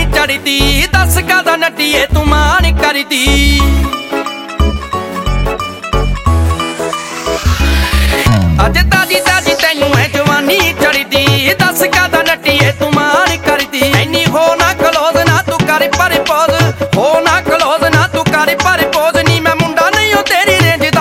चढ़दी दस कादा नटिए तू मान करदी। अज ताजी ताजी तैनू है जवानी चढ़दी दस कादा नटिए तू मान करदी। इन्नी हो ना क्लोज ना तू कर पर पोज, हो ना क्लोज ना तू कर पर पोज। नी मैं मुंडा नहीं हो तेरी रेंज दा,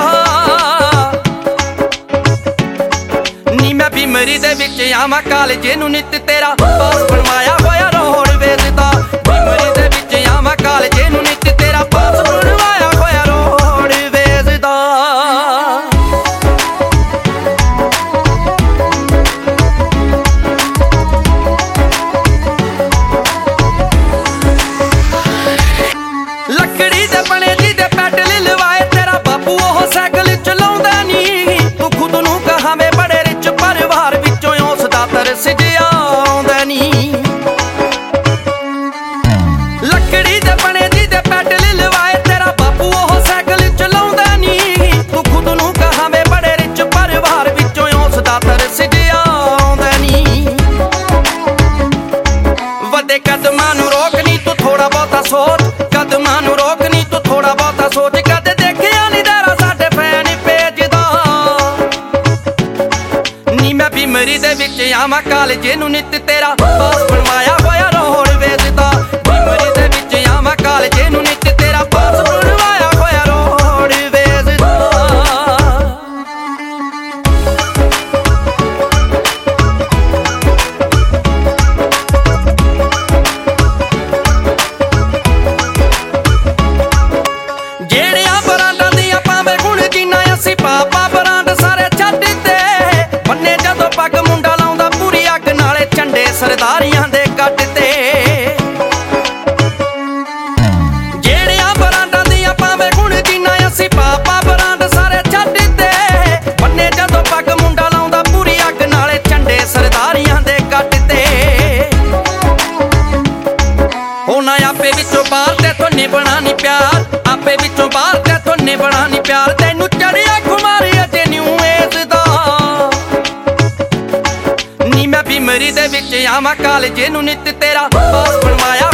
नी मैं बिमरी दे विच आवां कालजे नू नित तेरा पास बनवाया होया रोडवेज दा। बिमरी दे विच आवां कालजे नू नित तेरा पास बनवाया होया रोडवेज दा। लकड़ी दे बने जी दे पैडल लवाए तेरा बापू ओह साइकिल चलाउंदा नी। तू खुद नू कहावे बड़े रिच परिवार विचों उसदा तरस जिहा आउंदा नी। लकड़ी दे बने जी दे पैडल लवाए तेरा बापू ओह साइकिल चलाउंदा नी। तू खुद नू कहावे बड़े रिच परिवार विचों उसदा तरस जिहा आउंदा नी। वड्डे कदमां नू रोक नी तू थोड़ा बहुता सोच, कदमां नू रोक नी तू थोड़ा बहुता सोच। कदे देखिया नी दारा साडे फैन पेज दा, नी मैं बिमरी दे विच आवां कालजे नू नित तेरा पास बनवाया होया रोडवेज दा। बिमरी दे विच आवां कालजे नू नित तेरा पास बनवाया होया रोडवेज दा। ਜਿਹੜਿਆਂ ਬਰਾਂਡਾਂ ਦੀਆਂ ਪਾਵੇਂ ਗੁਣ ਜਿੰਨਾ ਅਸੀਂ ਪਾਪਾ ਬਰਾਂਡ ਸਾਰੇ ਛੱਡ ਦਿੱਤੇ। ਬੰਨੇ ਜਦੋਂ ਪੱਗ ਮੁੰਡਾ ਲਾਉਂਦਾ ਪੂਰੀ ਅੱਗ ਨਾਲੇ ਝੰਡੇ ਸਰਦਾਰੀਆਂ ਦੇ ਕੱਢ ਤੇ। ਜਿਹੜਿਆਂ ਬਰਾਂਡਾਂ ਦੀਆਂ ਪਾਵੇਂ ਗੁਣ ਜਿੰਨਾ ਅਸੀਂ ਪਾਪਾ ਬਰਾਂਡ ਸਾਰੇ ਛੱਡ ਦਿੱਤੇ। ਬੰਨੇ ਜਦੋਂ ਪੱਗ ਮੁੰਡਾ ਲਾਉਂਦਾ ਪੂਰੀ ਅੱਗ ਨਾਲੇ ਝੰਡੇ ਸਰਦਾਰੀਆਂ ਦੇ ਕੱਢ ਤੇ। ਹੋਣਾ ਆਪੇ ਵਿੱਚੋਂ ਬਾਹਰ ਤੇ ਤੋਂ ਨਿਭਣਾ ਨੀ ਪਿਆਰ, ਆਪੇ ਵਿੱਚੋਂ ਬਾਹਰ ਤੇ ਤੋਂ ਨਿਭਣਾ ਨੀ ਪਿਆਰ। ਤੈਨੂੰ ਚੜਿਆ ਖੁਮਾਰੀ ਅਜੇ ਨਿਊ ਏਜ ਦਾ, ਨੀ ਮੈਂ ਬਿਮਰੀ ਦੇ ਵਿੱਚ ਆਵਾਂ ਕਾਲਜੇ ਨੂੰ ਨਿਤ ਤੇਰਾ ਪਾਸ ਬਣਵਾਇਆ